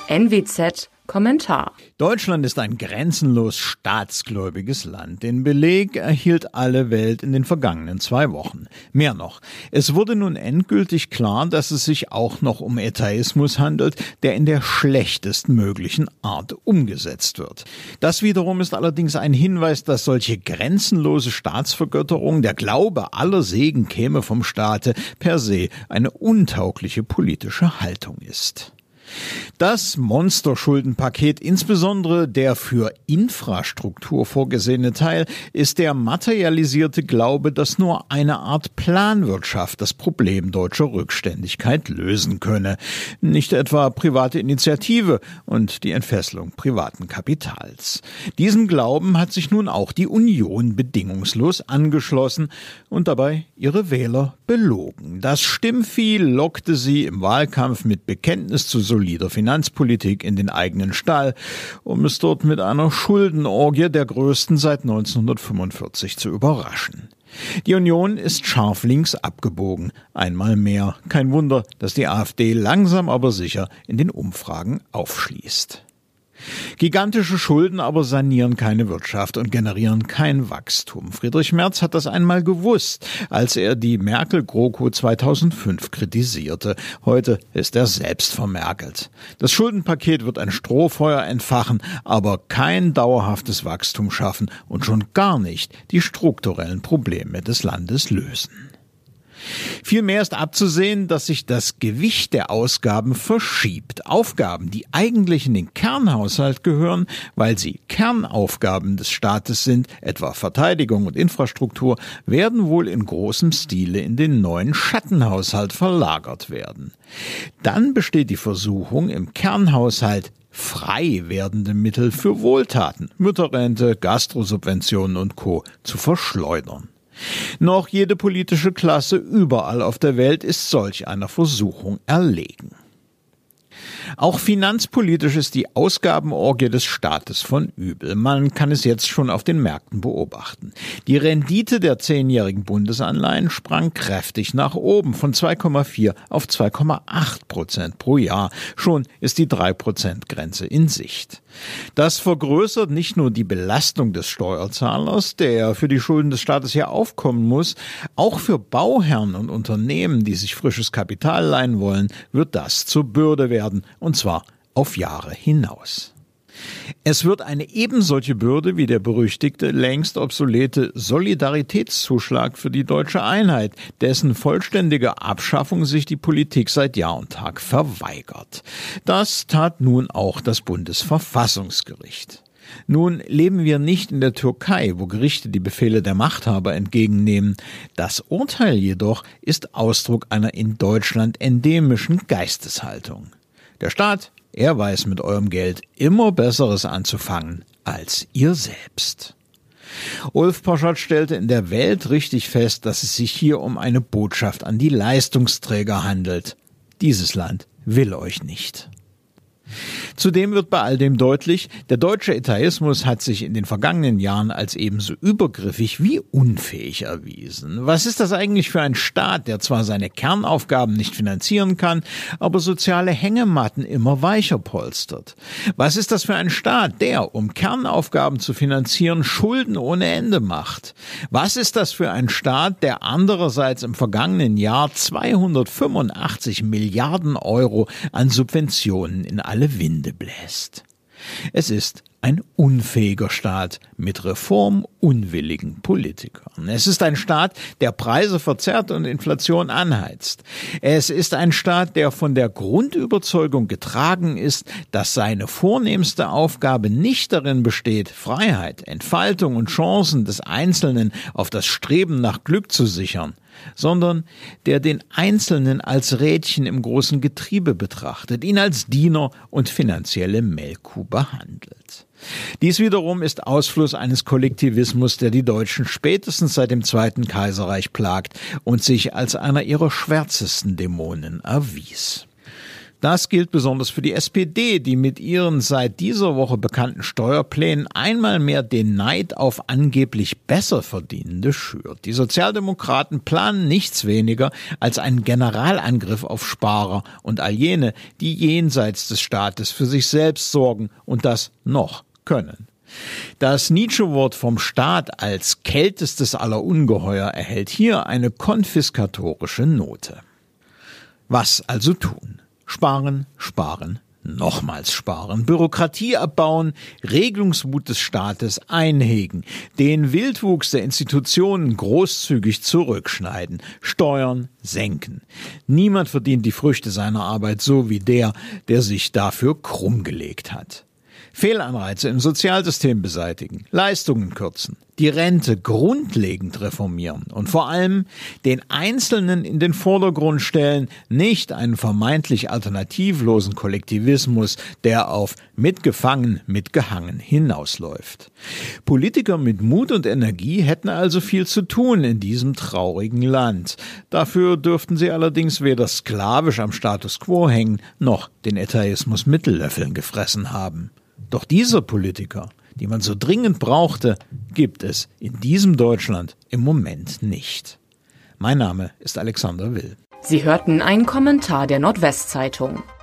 NWZ Kommentar. Deutschland ist ein grenzenlos staatsgläubiges Land. Den Beleg erhielt alle Welt in den vergangenen 2 Wochen. Mehr noch, es wurde nun endgültig klar, dass es sich auch noch um Etatismus handelt, der in der schlechtestmöglichen Art umgesetzt wird. Das wiederum ist allerdings ein Hinweis, dass solche grenzenlose Staatsvergötterung, der Glaube, aller Segen käme vom Staate, per se eine untaugliche politische Haltung ist. Das Monsterschuldenpaket, insbesondere der für Infrastruktur vorgesehene Teil, ist der materialisierte Glaube, dass nur eine Art Planwirtschaft das Problem deutscher Rückständigkeit lösen könne. Nicht etwa private Initiative und die Entfesselung privaten Kapitals. Diesem Glauben hat sich nun auch die Union bedingungslos angeschlossen und dabei ihre Wähler belogen. Das Stimmvieh lockte sie im Wahlkampf mit Bekenntnis zu solider Finanzpolitik in den eigenen Stall, um es dort mit einer Schuldenorgie der größten seit 1945 zu überraschen. Die Union ist scharf links abgebogen. Einmal mehr. Kein Wunder, dass die AfD langsam aber sicher in den Umfragen aufschließt. Gigantische Schulden aber sanieren keine Wirtschaft und generieren kein Wachstum. Friedrich Merz hat das einmal gewusst, als er die Merkel-GroKo 2005 kritisierte. Heute ist er selbst vermerkelt. Das Schuldenpaket wird ein Strohfeuer entfachen, aber kein dauerhaftes Wachstum schaffen und schon gar nicht die strukturellen Probleme des Landes lösen. Vielmehr ist abzusehen, dass sich das Gewicht der Ausgaben verschiebt. Aufgaben, die eigentlich in den Kernhaushalt gehören, weil sie Kernaufgaben des Staates sind, etwa Verteidigung und Infrastruktur, werden wohl in großem Stile in den neuen Schattenhaushalt verlagert werden. Dann besteht die Versuchung, im Kernhaushalt frei werdende Mittel für Wohltaten, Mütterrente, Gastrosubventionen und Co. zu verschleudern. Noch jede politische Klasse überall auf der Welt ist solch einer Versuchung erlegen. Auch finanzpolitisch ist die Ausgabenorgie des Staates von übel. Man kann es jetzt schon auf den Märkten beobachten. Die Rendite der 10-jährigen Bundesanleihen sprang kräftig nach oben von 2,4 auf 2,8% pro Jahr. Schon ist die 3%-Grenze in Sicht. Das vergrößert nicht nur die Belastung des Steuerzahlers, der für die Schulden des Staates ja aufkommen muss, auch für Bauherren und Unternehmen, die sich frisches Kapital leihen wollen, wird das zur Bürde werden, und zwar auf Jahre hinaus. Es wird eine ebensolche Bürde wie der berüchtigte, längst obsolete Solidaritätszuschlag für die deutsche Einheit, dessen vollständige Abschaffung sich die Politik seit Jahr und Tag verweigert. Das tat nun auch das Bundesverfassungsgericht. Nun leben wir nicht in der Türkei, wo Gerichte die Befehle der Machthaber entgegennehmen. Das Urteil jedoch ist Ausdruck einer in Deutschland endemischen Geisteshaltung. Der Staat, er weiß mit eurem Geld immer Besseres anzufangen als ihr selbst. Ulf Poschardt stellte in der Welt richtig fest, dass es sich hier um eine Botschaft an die Leistungsträger handelt. Dieses Land will euch nicht. Zudem wird bei all dem deutlich, der deutsche Etatismus hat sich in den vergangenen Jahren als ebenso übergriffig wie unfähig erwiesen. Was ist das eigentlich für ein Staat, der zwar seine Kernaufgaben nicht finanzieren kann, aber soziale Hängematten immer weicher polstert? Was ist das für ein Staat, der, um Kernaufgaben zu finanzieren, Schulden ohne Ende macht? Was ist das für ein Staat, der andererseits im vergangenen Jahr 285 Milliarden Euro an Subventionen in alle Winde bläst? Es ist ein unfähiger Staat mit reformunwilligen Politikern. Es ist ein Staat, der Preise verzerrt und Inflation anheizt. Es ist ein Staat, der von der Grundüberzeugung getragen ist, dass seine vornehmste Aufgabe nicht darin besteht, Freiheit, Entfaltung und Chancen des Einzelnen auf das Streben nach Glück zu sichern, sondern der den Einzelnen als Rädchen im großen Getriebe betrachtet, ihn als Diener und finanzielle Melkkuh behandelt. Dies wiederum ist Ausfluss eines Kollektivismus, der die Deutschen spätestens seit dem Zweiten Kaiserreich plagt und sich als einer ihrer schwärzesten Dämonen erwies. Das gilt besonders für die SPD, die mit ihren seit dieser Woche bekannten Steuerplänen einmal mehr den Neid auf angeblich Besserverdienende schürt. Die Sozialdemokraten planen nichts weniger als einen Generalangriff auf Sparer und all jene, die jenseits des Staates für sich selbst sorgen und das noch können. Das Nietzsche-Wort vom Staat als kältestes aller Ungeheuer erhält hier eine konfiskatorische Note. Was also tun? Sparen, sparen, nochmals sparen, Bürokratie abbauen, Regelungswut des Staates einhegen, den Wildwuchs der Institutionen großzügig zurückschneiden, Steuern senken. Niemand verdient die Früchte seiner Arbeit so wie der sich dafür krumm gelegt hat. Fehlanreize im Sozialsystem beseitigen, Leistungen kürzen, die Rente grundlegend reformieren und vor allem den Einzelnen in den Vordergrund stellen, nicht einen vermeintlich alternativlosen Kollektivismus, der auf mitgefangen, mitgehangen hinausläuft. Politiker mit Mut und Energie hätten also viel zu tun in diesem traurigen Land. Dafür dürften sie allerdings weder sklavisch am Status quo hängen, noch den Etatismus mit Löffeln gefressen haben. Doch diese Politiker, die man so dringend brauchte, gibt es in diesem Deutschland im Moment nicht. Mein Name ist Alexander Will. Sie hörten einen Kommentar der Nordwestzeitung.